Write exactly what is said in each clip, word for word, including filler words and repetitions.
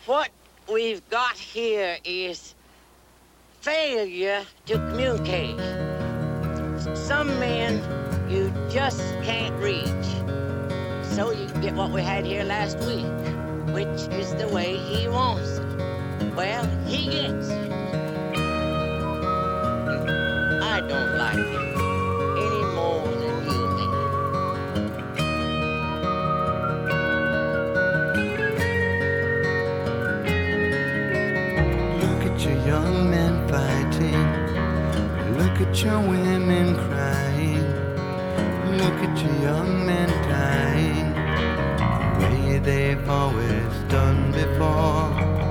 What we've got here is failure to communicate. Some men you just can't reach. So you get what we had here last week, which is the way he wants it. Well, he gets it. I don't like it any more than you do. Look at your young men fighting. Look at your women crying. Look at your young men dying the way they've always done before.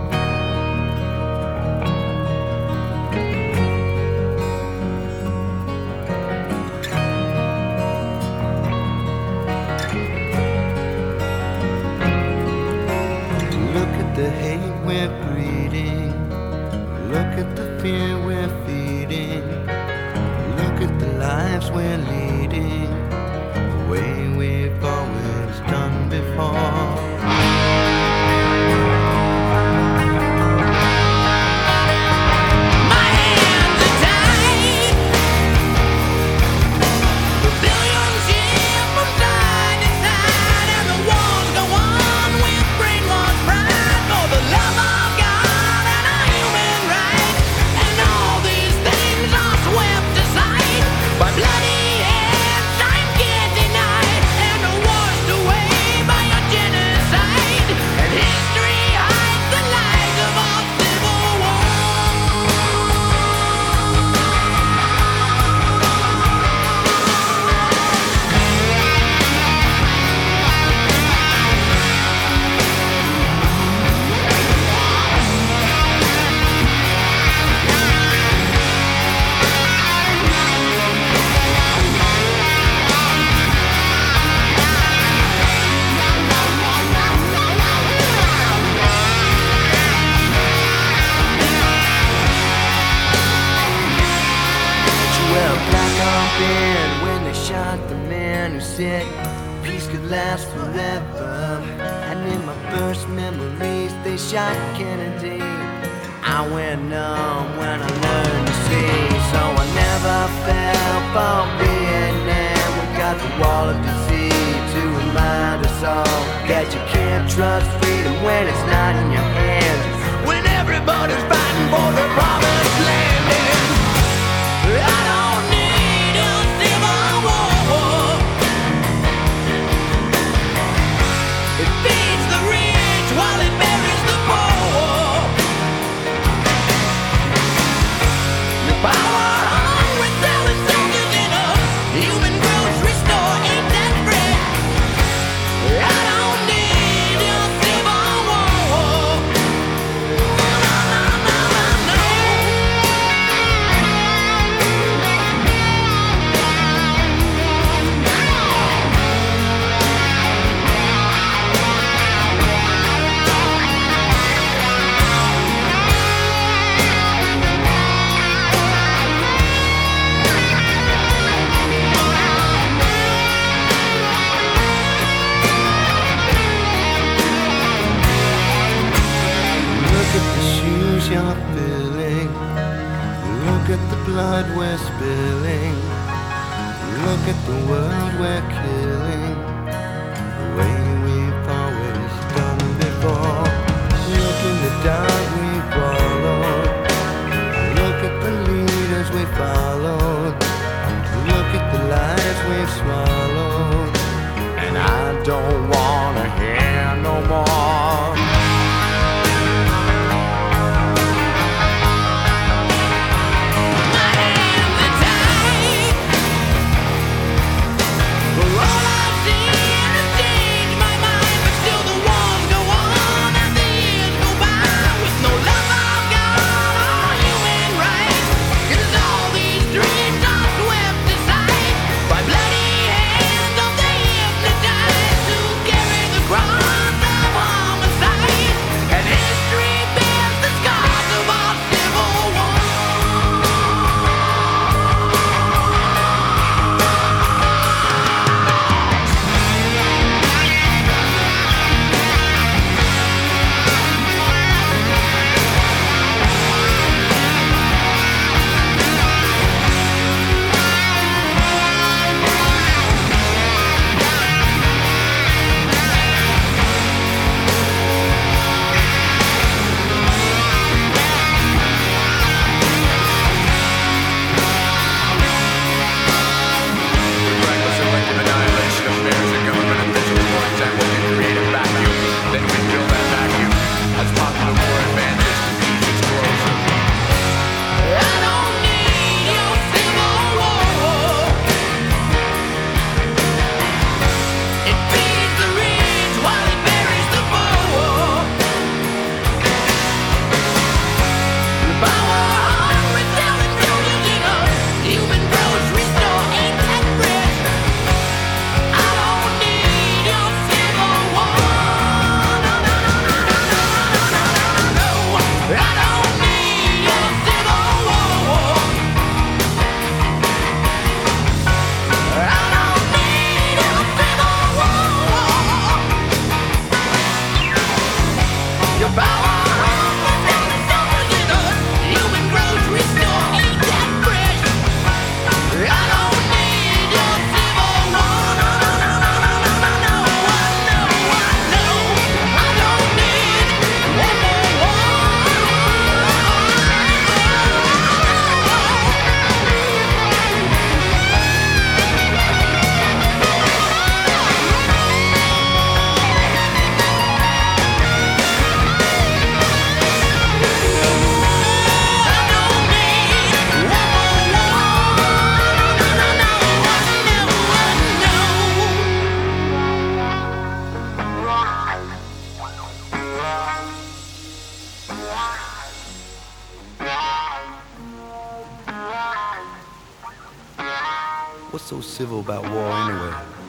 Look at the hate we're breeding. Look at the fear we're feeding. Look at the lives we're leading the way we've always done before. When they shot the man who said peace could last forever, and in my first memories they shot Kennedy. I went numb when I learned to see, so I never fell for Vietnam. We got the wall of disease to remind us all that you can't trust freedom when it's not in your hands, when everybody's fighting for the promised land. And I don't need a civil war. It feeds the rich while it buries the poor. The power hungry selling soldiers in a human grocery store ain't that free. I don't need a civil war. No, no, no, no, no. Look at the shoes you're filling. Look at the blood we're spilling. Look at the world we're killing the way we've always done before. Look in the dark we followed. Look at the leaders we followed. Look at the lies we've swallowed. And I don't wanna hear no more. By bloody hands of the hypnotized, who carry What's so civil about war anyway?